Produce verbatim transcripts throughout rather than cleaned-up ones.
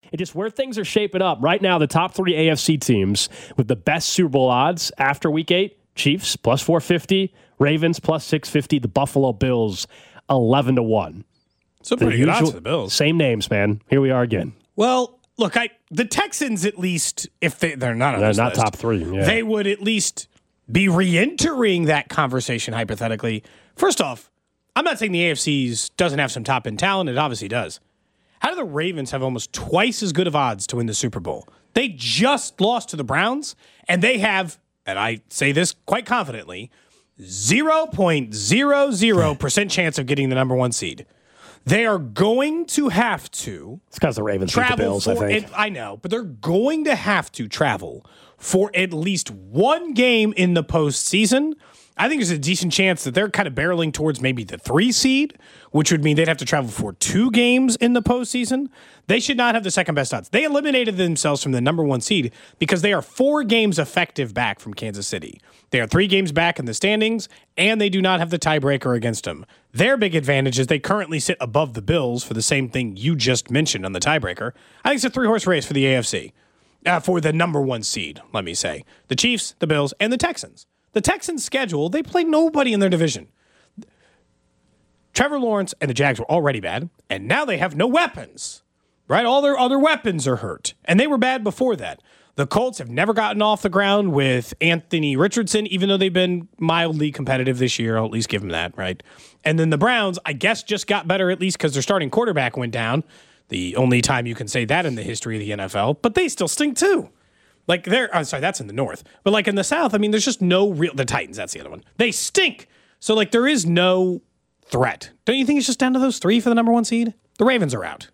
And just where things are shaping up right now, the top three A F C teams with the best Super Bowl odds after week eight, Chiefs plus four fifty, Ravens plus six fifty, the Buffalo Bills eleven to one. So pretty good odds for the Bills. Same names, man. Here we are again. Well, look, I the Texans at least, if they, they're not on They're this not list, top three. Yeah. they would at least be re-entering that conversation hypothetically. First off, I'm not saying the A F C's doesn't have some top-end talent. It obviously does. How do the Ravens have almost twice as good of odds to win the Super Bowl? They just lost to the Browns, and they have, and I say this quite confidently, zero point zero zero percent chance of getting the number one seed. They are going to have to It's because the Ravens beat the Bills, for, I think. it, I know, but they're going to have to travel for at least one game in the postseason. I think there's a decent chance that they're kind of barreling towards maybe the three seed, which would mean they'd have to travel for two games in the postseason. They should not have the second best odds. They eliminated themselves from the number one seed because they are four games effective back from Kansas City. They are three games back in the standings, and they do not have the tiebreaker against them. Their big advantage is they currently sit above the Bills for the same thing you just mentioned on the tiebreaker. I think it's a three-horse race for the A F C, uh, for the number one seed, let me say. The Chiefs, the Bills, and the Texans. The Texans' schedule, they play nobody in their division. Trevor Lawrence and the Jags were already bad, and now they have no weapons, right? All their other weapons are hurt, and they were bad before that. The Colts have never gotten off the ground with Anthony Richardson, even though they've been mildly competitive this year. I'll at least give them that, right? And then the Browns, I guess, just got better at least because their starting quarterback went down. The only time you can say that in the history of the N F L, but they still stink too. Like they're, I'm sorry, that's in the North. But like in the South, I mean, there's just no real, the Titans, that's the other one. They stink. So like there is no threat. Don't you think it's just down to those three for the number one seed? The Ravens are out.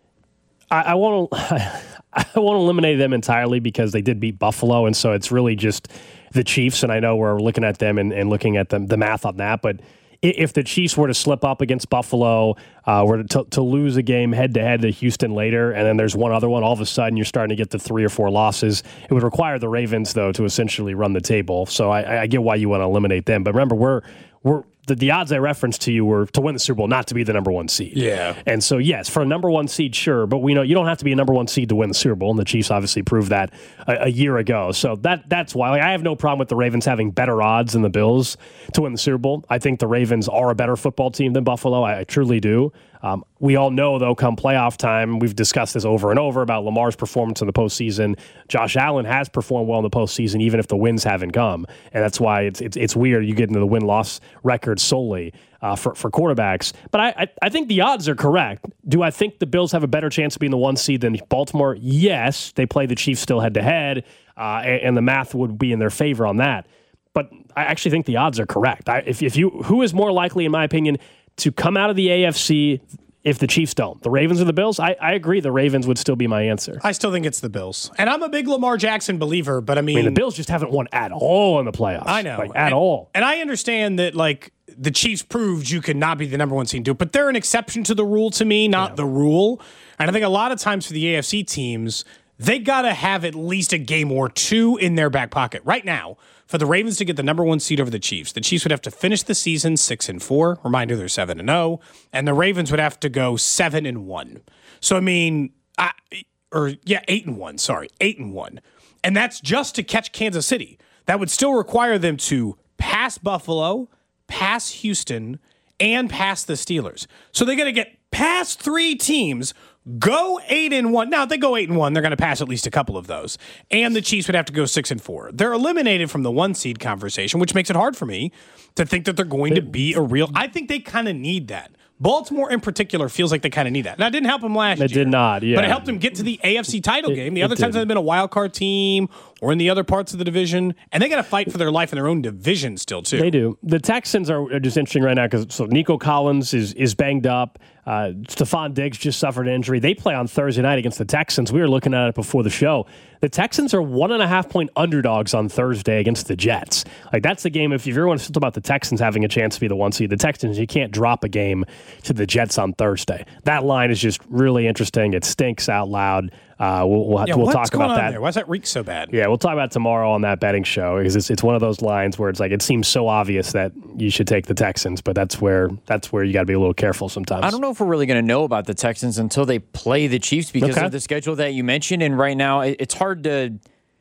I, I want to I won't eliminate them entirely because they did beat Buffalo, and so it's really just the Chiefs. And I know we're looking at them and, and looking at them, the math on that. But if the Chiefs were to slip up against Buffalo, uh, were to, to lose a game head-to-head to Houston later, and then there's one other one, all of a sudden you're starting to get the three or four losses. It would require the Ravens, though, to essentially run the table. So I, I get why you want to eliminate them. But remember, we're we're the, the odds I referenced to you were to win the Super Bowl, not to be the number one seed. Yeah. And so, yes, for a number one seed, sure, but we know you don't have to be a number one seed to win the Super Bowl, and the Chiefs obviously proved that a, a year ago. So that that's why. Like, I have no problem with the Ravens having better odds than the Bills to win the Super Bowl. I think the Ravens are a better football team than Buffalo. I, I truly do. Um, we all know, though, come playoff time, we've discussed this over and over about Lamar's performance in the postseason. Josh Allen has performed well in the postseason, even if the wins haven't come. And that's why it's it's, it's weird you get into the win-loss record solely uh, for, for quarterbacks. But I, I, I think the odds are correct. Do I think the Bills have a better chance of being the one seed than Baltimore? Yes. They play the Chiefs still head-to-head, uh, and, and the math would be in their favor on that. But I actually think the odds are correct. I, if, if you, who is more likely, in my opinion, to come out of the A F C if the Chiefs don't? The Ravens or the Bills? I, I agree the Ravens would still be my answer. I still think it's the Bills. And I'm a big Lamar Jackson believer, but I mean... I mean, the Bills just haven't won at all in the playoffs. I know. Like, at and, all. And I understand that, like, the Chiefs proved you could not be the number one seed, do, but they're an exception to the rule to me, not yeah. the rule. And I think a lot of times for the A F C teams, they got to have at least a game or two in their back pocket. Right now, for the Ravens to get the number one seed over the Chiefs, the Chiefs would have to finish the season six and four. Reminder, they're seven and zero, and the Ravens would have to go seven and one. So I mean, I, or yeah, eight and one. Sorry, eight and one, and that's just to catch Kansas City. That would still require them to pass Buffalo, pass Houston, and pass the Steelers. So they got to get past three teams. Go eight and one. Now, if they go eight and one, they're going to pass at least a couple of those. And the Chiefs would have to go six and four. They're eliminated from the one seed conversation, which makes it hard for me to think that they're going to be a real. I think they kind of need that. Baltimore, in particular, feels like they kind of need that. Now, it didn't help them last it year. It did not, yeah. But it helped them get to the A F C title it, game. The other did. times they've been a wild card team or in the other parts of the division, and they got to fight for their life in their own division still, too. They do. The Texans are, are just interesting right now because so Nico Collins is is banged up. Uh, Stephon Diggs just suffered an injury. They play on Thursday night against the Texans. We were looking at it before the show. The Texans are one and a half point underdogs on Thursday against the Jets. Like, that's the game. If everyone thinks about the Texans having a chance to be the one seed, the Texans, you can't drop a game to the Jets on Thursday. That line is just really interesting. It stinks out loud. Uh, we'll we'll, Yeah, we'll what's talk going about on that. there? Why does that reek so bad? Yeah, we'll talk about it tomorrow on that betting show because it's it's one of those lines where it's like it seems so obvious that you should take the Texans, but that's where that's where you got to be a little careful sometimes. I don't know if we're really going to know about the Texans until they play the Chiefs because Okay. of the schedule that you mentioned. And right now, it- it's hard to.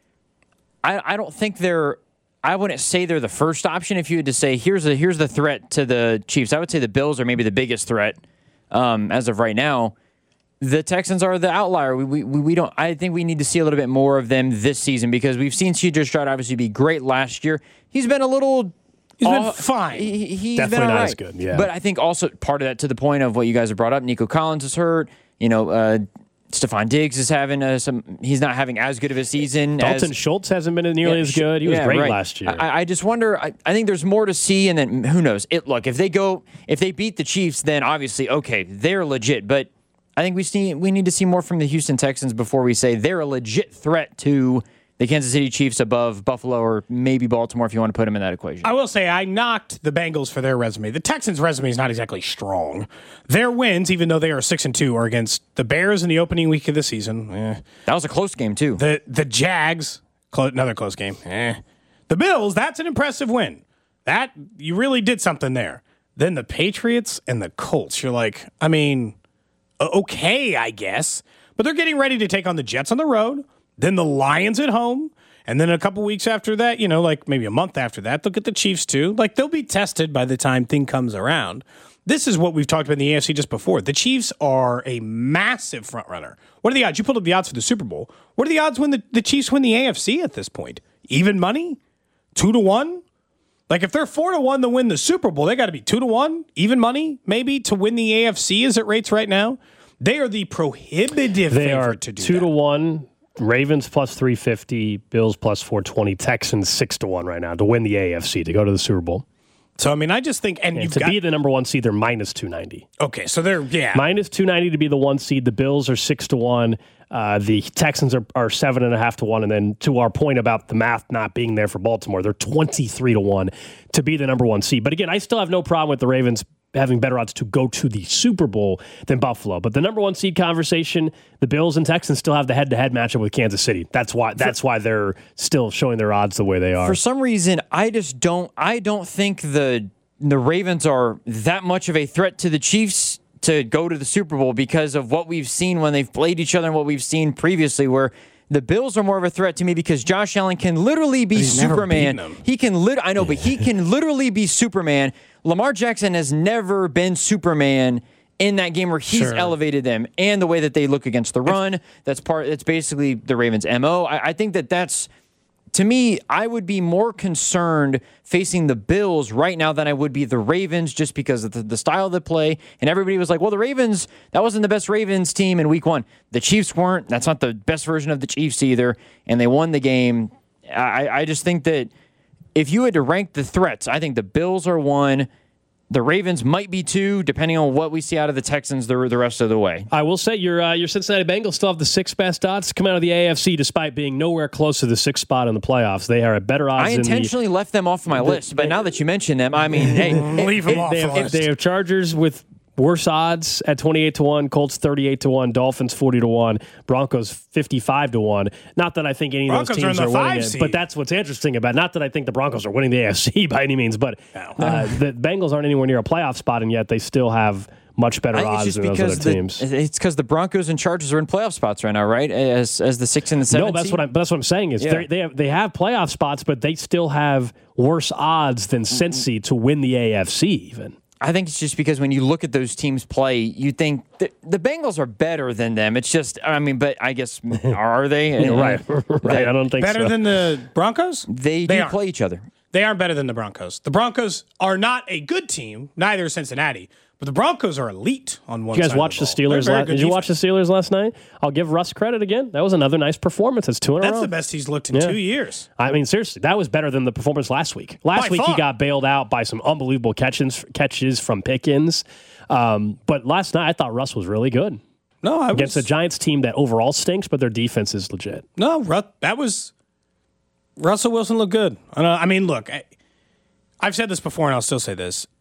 I I don't think they're. I wouldn't say they're the first option. If you had to say here's a here's the threat to the Chiefs, I would say the Bills are maybe the biggest threat um, as of right now. The Texans are the outlier. We, we we don't. I think we need to see a little bit more of them this season because we've seen C J Stroud obviously be great last year. He's been a little. He's been off- fine. He, he's Definitely been all not right. as good, yeah. But I think also part of that to the point of what you guys have brought up. Nico Collins is hurt. You know, uh, Stephon Diggs is having uh, some. He's not having as good of a season. Dalton as, Schultz hasn't been nearly Yeah, as sh- good. He was yeah, great right. last year. I, I just wonder. I, I think there's more to see, and then who knows? It look if they go if they beat the Chiefs, then obviously okay, they're legit. But I think we see we need to see more from the Houston Texans before we say they're a legit threat to the Kansas City Chiefs above Buffalo or maybe Baltimore if you want to put them in that equation. I will say I knocked the Bengals for their resume. The Texans' resume is not exactly strong. Their wins, even though they are six and two, are against the Bears in the opening week of the season. Eh. That was a close game too. The the Jags, clo- another close game. Eh. The Bills, that's an impressive win. That you really did something there. Then the Patriots and the Colts. You're like, I mean, o- okay, I guess, but they're getting ready to take on the Jets on the road. Then the Lions at home. And then a couple weeks after that, you know, like maybe a month after that, they'll get the Chiefs too. Like they'll be tested by the time thing comes around. This is what we've talked about in the A F C just before. The Chiefs are a massive front runner. What are the odds? You pulled up the odds for the Super Bowl. What are the odds when the, the Chiefs win the A F C at this point? Even money? Two to one? Like if they're four to one to win the Super Bowl, they got to be two to one, even money, maybe to win the A F C as it rates right now. They are the prohibitive they favorite are to do two that. to one. Ravens plus three fifty, Bills plus four twenty, Texans six to one right now to win the A F C to go to the Super Bowl. So I mean, I just think, and, And you've to got be the number one seed, they're minus two ninety. okay. So they're yeah. Minus two ninety to be the one seed. The Bills are six to one. Uh, the Texans are, are seven and a half to one. And then to our point about the math not being there for Baltimore, they're twenty-three to one to be the number one seed. But again, I still have no problem with the Ravens having better odds to go to the Super Bowl than Buffalo. But the number one seed conversation, the Bills and Texans still have the head-to-head matchup with Kansas City. That's why that's why they're still showing their odds the way they are. For some reason, I just don't. I don't think the the Ravens are that much of a threat to the Chiefs to go to the Super Bowl because of what we've seen when they've played each other and what we've seen previously. Where the Bills are more of a threat to me because Josh Allen can literally be he's never Superman. beaten them. He can lit. I know, but he can literally be Superman. Lamar Jackson has never been Superman in that game where he's Sure. elevated them and the way that they look against the run. That's part. That's basically the Ravens' M O. I, I think that that's. To me, I would be more concerned facing the Bills right now than I would be the Ravens just because of the, the style of the play. And everybody was like, well, the Ravens, that wasn't the best Ravens team in week one. The Chiefs weren't. That's not the best version of the Chiefs either. And they won the game. I, I just think that if you had to rank the threats, I think the Bills are one. The Ravens might be two, depending on what we see out of the Texans the, the rest of the way. I will say your uh, your Cincinnati Bengals still have the sixth best odds to come out of the A F C, despite being nowhere close to the sixth spot in the playoffs. They are at better odds. I than the, intentionally left them off my list, but now that you mention them, I mean, hey, Leave them They- off they, the have, list. they have Chargers with worse odds at twenty-eight to one, Colts thirty-eight to one, Dolphins forty to one, Broncos fifty-five to one. Not that I think any of Broncos those are in teams the are, winning five it, seed. but that's what's interesting about. Not that I think the Broncos are winning the A F C by any means, but uh, the Bengals aren't anywhere near a playoff spot, and yet they still have much better I think odds it's than just those because other the, teams. it's because the Broncos and Chargers are in playoff spots right now, right? As as the six and the seven. No, that's what I'm. That's what I'm saying. Is Yeah. they they have they have playoff spots, but they still have worse odds than Cincy to win the A F C. Even I think it's just because when you look at those teams play, you think the, the Bengals are better than them. It's just, I mean, but I guess are they? right, right. I don't think better so. than the Broncos? They, They do aren't. play each other. They aren't better than the Broncos. The Broncos are not a good team. Neither is Cincinnati. But the Broncos are elite on one Did you guys side of watch the the ball. They're Steelers? very La- good did you watch the defense. Steelers last night? I'll give Russ credit again. That was another nice performance. That's two in a That's row. the best he's looked in Yeah. two years. I mean, seriously, that was better than the performance last week. Last By week he far. got bailed out by some unbelievable catches catches from Pickens. Um, but last night I thought Russ was really good No, I against was, a Giants team that overall stinks, but their defense is legit. no, Ru- that was Russell Wilson looked good. I, know, I mean, look, I, I've said this before, and I'll still say this: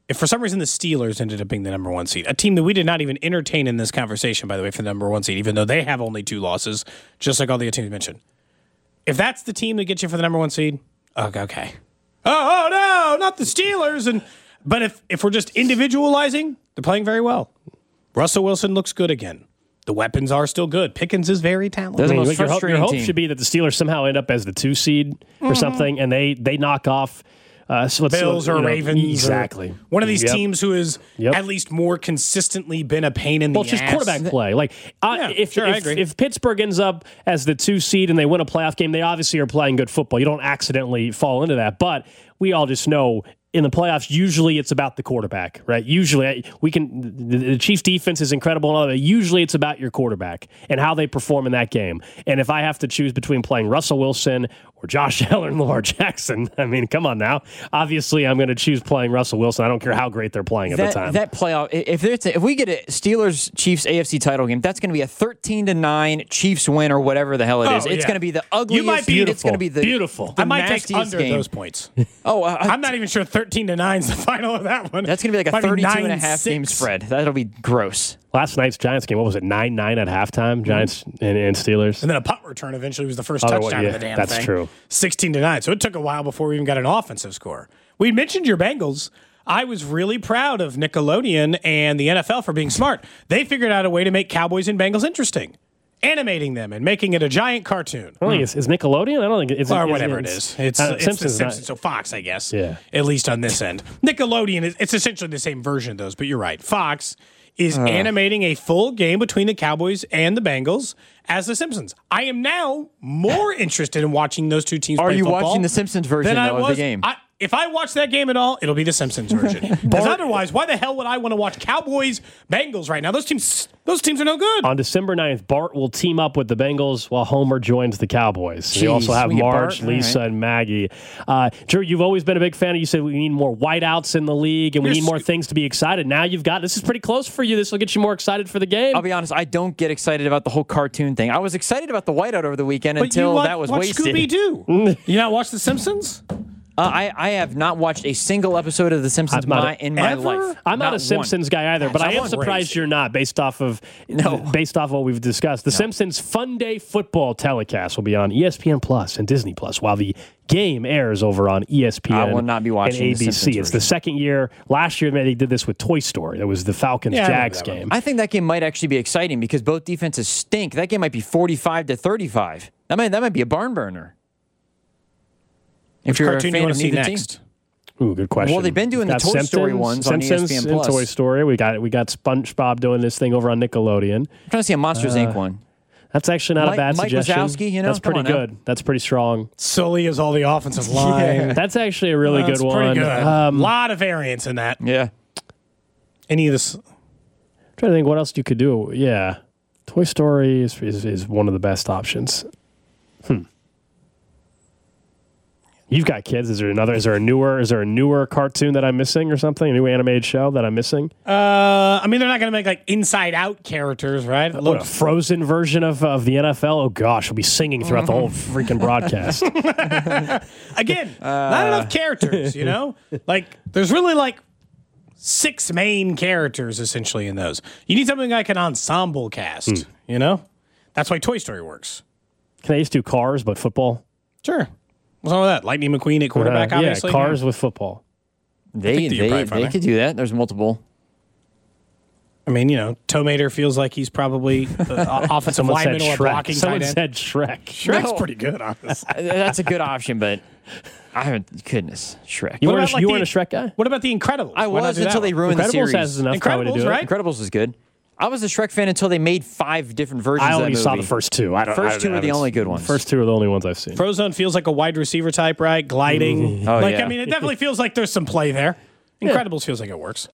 if for some reason the Steelers ended up being the number one seed, a team that we did not even entertain in this conversation, by the way, for the number one seed, even though they have only two losses, just like all the other teams mentioned. If that's the team that gets you for the number one seed, okay, okay. Oh, oh no, not the Steelers. And but if if we're just individualizing, they're playing very well. Russell Wilson looks good again. The weapons are still good. Pickens is very talented. They're the I mean, most your hope, your frustrating hope team. should be that the Steelers somehow end up as the two seed or something, and they they knock off uh, so let's, Bills you or know, Ravens. exactly. Or one of these Yep. teams who has Yep. at least more consistently been a pain in Well, the it's just ass. quarterback play. Like, uh, Yeah, if, sure, I if, agree. if Pittsburgh ends up as the two seed and they win a playoff game, they obviously are playing good football. You don't accidentally fall into that. But we all just know in the playoffs, usually it's about the quarterback, right? Usually we can, the, the Chiefs defense is incredible and all that. Usually it's about your quarterback and how they perform in that game. And if I have to choose between playing Russell Wilson or Josh Allen and Lamar Jackson, I mean, come on now. Obviously, I'm going to choose playing Russell Wilson. I don't care how great they're playing at that, the time. That playoff, if there's a, if we get a Steelers Chiefs A F C title game, that's going to be a thirteen to nine Chiefs win or whatever the hell it is. Oh, It's yeah. going to be the ugliest. might be It's going to be the Beautiful. the I might take nastiest under game. those points. Oh, uh, I'm not even sure thirteen to nine is the final of that one. that's going to be like a Might be thirty-two and a nine half game six. spread. That'll be gross. Last night's Giants game, what was it, nine nine at halftime? Giants and, and Steelers? And then a punt return eventually was the first Oh, touchdown yeah, of the damn that's thing. true. sixteen to nine. So it took a while before we even got an offensive score. We mentioned your Bengals. I was really proud of Nickelodeon and the N F L for being smart. They figured out a way to make Cowboys and Bengals interesting, animating them and making it a giant cartoon. I don't think it's, it's Nickelodeon. I don't think it's Or it's- whatever it it's- is. It's, uh, it's Simpsons. the not- Simpsons. So Fox, I guess. Yeah. At least on this end. Nickelodeon, is it's essentially the same version of those, but you're right. Fox is animating a full game between the Cowboys and the Bengals as the Simpsons. I am now more interested in watching those two teams Are play you football watching the Simpsons version than I though, of was. the game? I, if I watch that game at all, it'll be the Simpsons version. Because otherwise, why the hell would I want to watch Cowboys Bengals right now? Those teams, those teams are no good. On December ninth, Bart will team up with the Bengals while Homer joins the Cowboys. You also Jeez, have we get Marge, Bart? All Lisa, right. and Maggie. Uh, Drew, you've always been a big fan. You said we need more whiteouts in the league and we Yes. need more things to be excited. Now you've got this is pretty close for you. This will get you more excited for the game. I'll be honest, I don't get excited about the whole cartoon thing. I was excited about the whiteout over the weekend But until you wa- that was watch wasted. Scooby Doo. You not watch The Simpsons? Uh, I, I have not watched a single episode of The Simpsons I'm not my, a- in my ever? life. I'm not, a one. Simpsons guy either, but Gosh, I I am want surprised raised. you're not based off of No. based off what we've discussed. The Simpsons Fun Day Football telecast will be on E S P N Plus and Disney Plus, while the game airs over on E S P N. I will not be watching and the A B C. Simpsons It's the version. second year. Last year they did this with Toy Story. That was the Falcons Yeah, I remember Jags that one. game. I think that game might actually be exciting because both defenses stink. That game might be forty-five to thirty-five. That might that might be a barn burner. If you're a Cartoon you fan want of to see neither next? team. Ooh, good question. Well, they've been doing the Got Toy Story ones on Simpsons E S P N and Plus. Toy Story. We got we got SpongeBob doing this thing over on Nickelodeon. I'm trying to see a Monsters Incorporated one. That's actually not Mike- a bad Mike suggestion. Wazowski, you know? That's Come pretty on now. good. That's pretty strong. Sully is all the offensive line. That's actually a really That's good pretty one. good. Um, A lot of variance in that. Yeah. Any of this? trying to think what else you could do. Yeah, Toy Story is is, is one of the best options. Hmm. You've got kids. Is there another? Is there a newer? Is there a newer cartoon that I'm missing or something? A new animated show that I'm missing? Uh, I mean, they're not going to make like Inside Out characters, right? What, a Frozen version of, of the N F L? Oh gosh, we'll be singing throughout the whole freaking broadcast. Again, not enough characters, you know? Like, there's really like six main characters essentially in those. You need something like an ensemble cast, you know? That's why Toy Story works. Can I just do Cars but football? Sure. What's wrong with that? Lightning McQueen at quarterback, Uh, obviously. Yeah, Cars with football. They think that you're they, probably they fine could do that. There's multiple. I mean, you know, Tomater feels like he's probably uh, offensive Someone said lineman or a Shrek. blocking Someone tight end. said Shrek. Shrek's No. pretty good, honestly. Uh, That's a good option, but I haven't. Goodness, Shrek. You What weren't, about, a, like, you the- weren't a Shrek guy? What about the Incredibles? I Why not was do that until they one? ruined the Incredibles series. has enough probably to Incredibles, do it. right? Incredibles was good. I was a Shrek fan until they made five different versions I of that only movie. saw the first two. I don't, First I two are the haven't- only good ones. First two are the only ones I've seen. Frozone feels like a wide receiver type, right? Gliding. Oh, like, yeah. I mean, it definitely feels like there's some play there. Incredibles feels like it works.